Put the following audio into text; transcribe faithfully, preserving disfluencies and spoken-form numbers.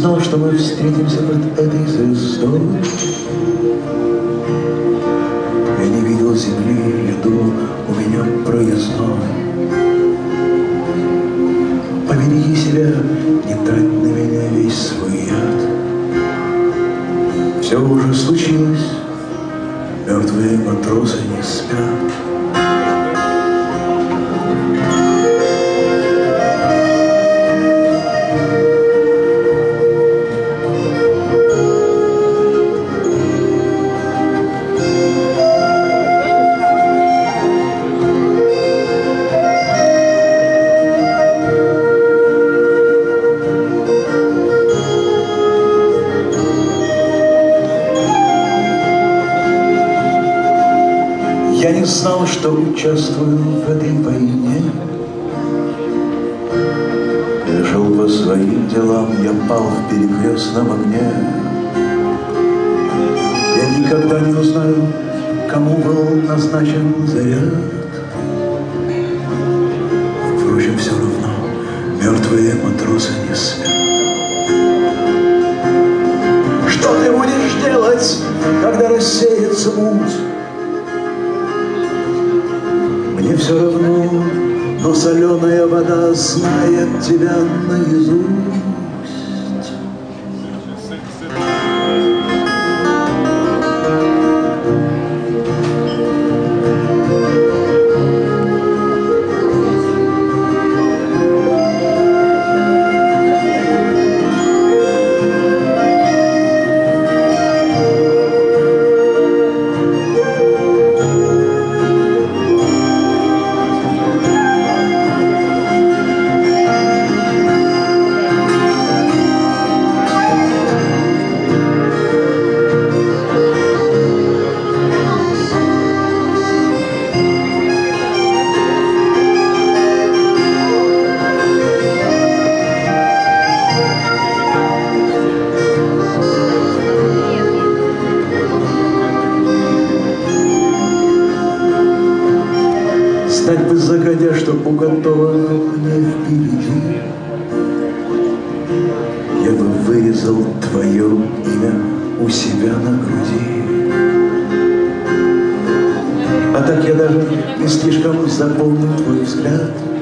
знал, что мы встретимся под этой звездой. Я не видел земли, я думал, у меня проездной. Побереги себя, не трать на меня весь свой яд. Все уже случилось, мертвые матросы не спят. Я не знал, что участвую в этой войне. Я жил по своим делам, я пал в перекрестном огне. Я никогда не узнаю, кому был назначен заряд. Впрочем, все равно мертвые матросы не спят. Что ты будешь делать, когда рассеется муть? Мне все равно, но соленая вода знает тебя наизусть. Знать бы загодя, что уготовано мне впереди. Я бы вырезал твое имя у себя на груди. А так я даже не слишком запомнил твой взгляд.